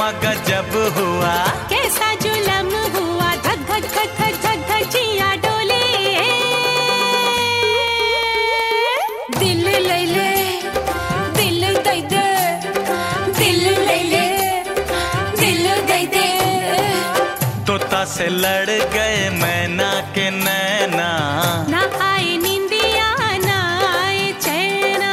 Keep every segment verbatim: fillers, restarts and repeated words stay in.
रामा गजब हुआ, कैसा जुलम हुआ, धक धक धक धक धक धक जिया डोले। दिल ले ले, दिल दे दे, दिल ले ले, दिल दे दे। तोता से लड़ गए मैना के नैना, ना आए नींदिया ना आए चैना।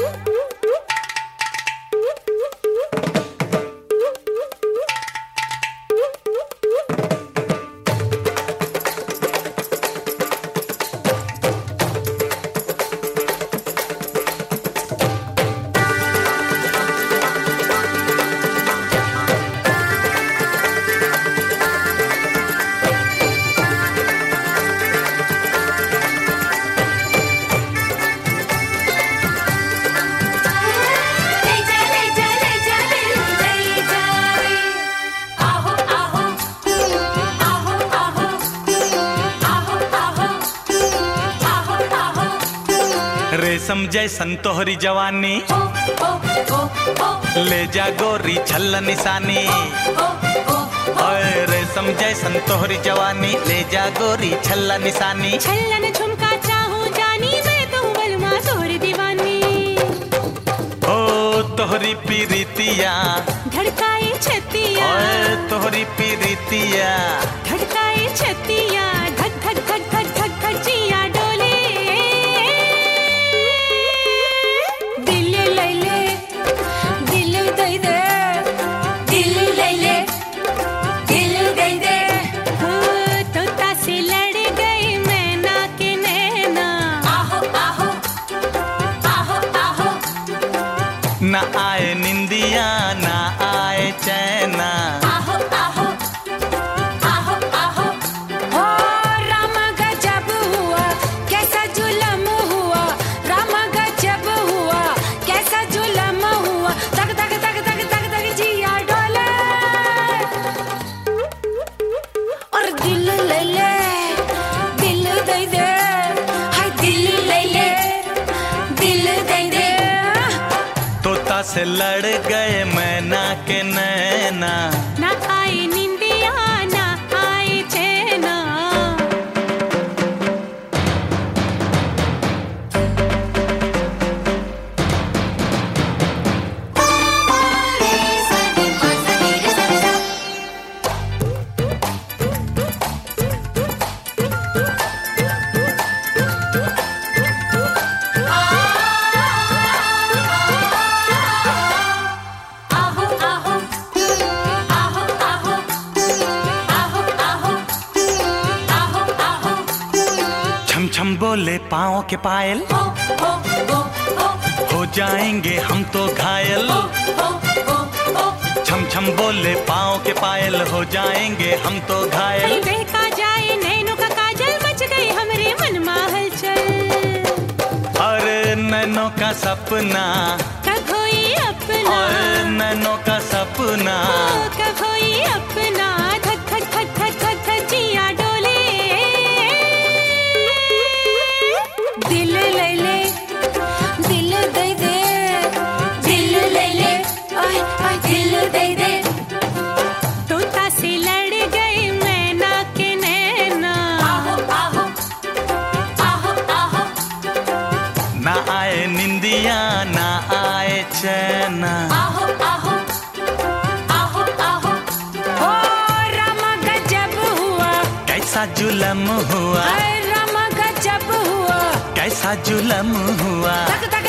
रेशम जैसन तोहरी जवानी, ले जा गोरी छल्ला निशानी। ओए रेशम जैसन तोहरी जवानी, ले जा गोरी छल्ला निशानी। छल्लन झुमका चाहूं जानी, मैं तो बलमा तोहरी दीवानी। ओ तोहरी पीरितिया धड़काए छतिया, ओए तोहरी पीरितिया धड़काए छतिया, धक धक धक धक धक धक जिया डोले। दिल ले ले, दिल दे दे, दिल ले ले, दिल दे दे। हो तोता से लड़ गई मैना के नैना। आहो आहो, आहो आहो। ना आए निंदिया ना आए चैना। आहो आहो, आहो आहो। हो रामा गजब हुआ, कैसा जुलम हुआ, रामा गजब हुआ, कैसा जुलम हुआ। तक तक तक तक तक तक जिया डोले। और दिल ले ले, दिल दे दे, हाय दिल ले ले, दिल दे दे। तोता से लड़ गए मैना के नैना, ना आए निंदिया ना आए चैना। आहो आहो, आहो आहो, आहो आहो, आहो आहो। छम छम बोले पाँव के पायल, हो हो हो हो, हो जाएंगे हम तो घायल। हो हो हो। छम छम बोले पाँव के पायल, हो जाएंगे हम तो घायल। बहका जाए नैनों का काजल, मच गई हमरे मन में हलचल। और नैनों का सपना, कब होई अपना, और नैनों का सपना। ओ, कब होई अपना, धक धक धक धक धक धक जिया डोले। दिल ले ले, दिल दे दे, दिल ले ले, आय आय दिल दे दे। तोता से लड़ गई मैना के नैना। आहो आहो, आहो आहो। ना आए निंदिया ना आए चैना। आहो आहो, आहो आहो। हो रामा गजब हुआ, कैसा जुलम हुआ, हाय रामा गजब हुआ, कैसा जुलम हुआ। धक धक